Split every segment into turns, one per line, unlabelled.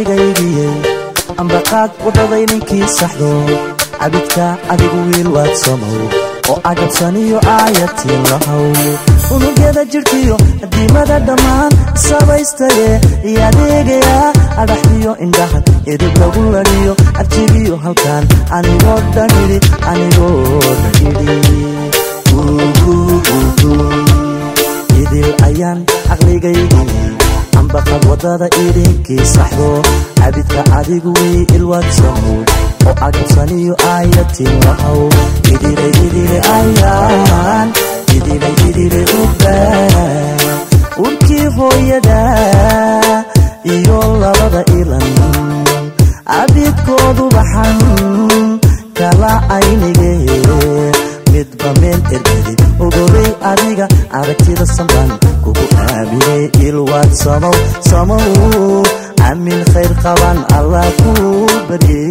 aqligaygiye ambaqaad wadaday ninkii saxdo abidka adigu wiil waad samow oo agabsaniyo aayatiin lahaw unugyada jirkiyo diimada dhammaan sabaystaye iyo adeegaya adhaxdiyo indhaha edib lagu lariyo arjigiyo halkaan anigoo dhanidhi idil ayaan aqligaygiye ambaqad wadada idinkii saxdo abidka adigu wiil waad samow oo agabsaniyo aayatiin lahaw idile ayaan idile ubaa urkii hooyada iyo labada ilan abidkoodu baxan kala aynige midba meel ergadi ogoley adiga aragtida sanban kugu aaminay ilwaad samow amin khayr qaban allah ku barye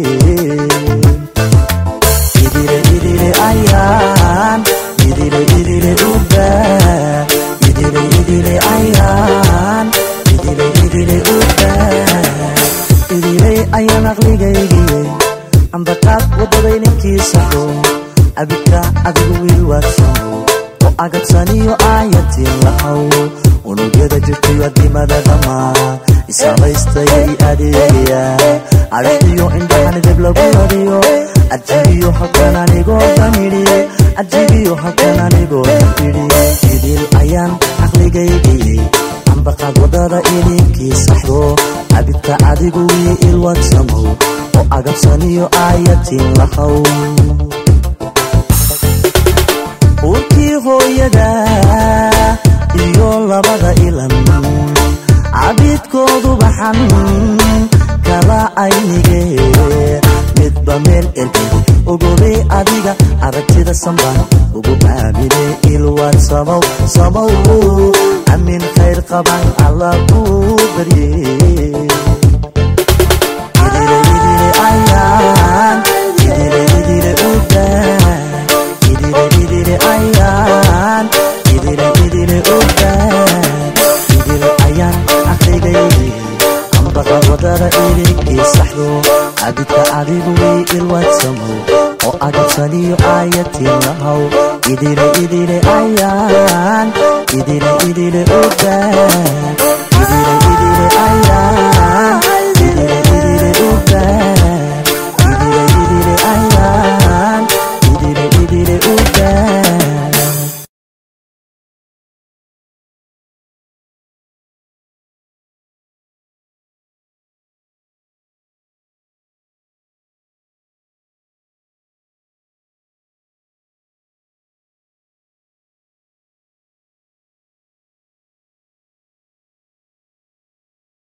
idile ayaan idile ubaa idile ayaan idile ubaa idile ayaan aqligaygiye ambaqaad wadaday ninkii saxdo abidka adigu wiil waad samow oo agabsaniyo aayatiin lahaw unugyada jirkiyo diimada dhammaan isabaystayay adeegaya adhaxdiyo indhahan dib lagu lariyo arjigiyo halkaan anigoo dhanidhi idil ayaan aqligaygiye ambaqaad wadada idinkii saxdo abidka adigu wiil waad samow oo agabsaniyo aayatiin lahaw urkii hooyada iyo labada ilan abidkoodu baxan kala aynige midba meel ergadi ogoley adiga aragtida sanban ugu aaminay ilwaad samow amin khayr qaban allah ku barye idile ayaan idile ubaa idile ayaan idile ubaa idile ayaan aqligaygiye ambaqad wadada idinkii saxdo abidka adigu wiil waad samow oo agabsaniyo aayatiin lahaw idile ayaan idile ubaa idile ayaan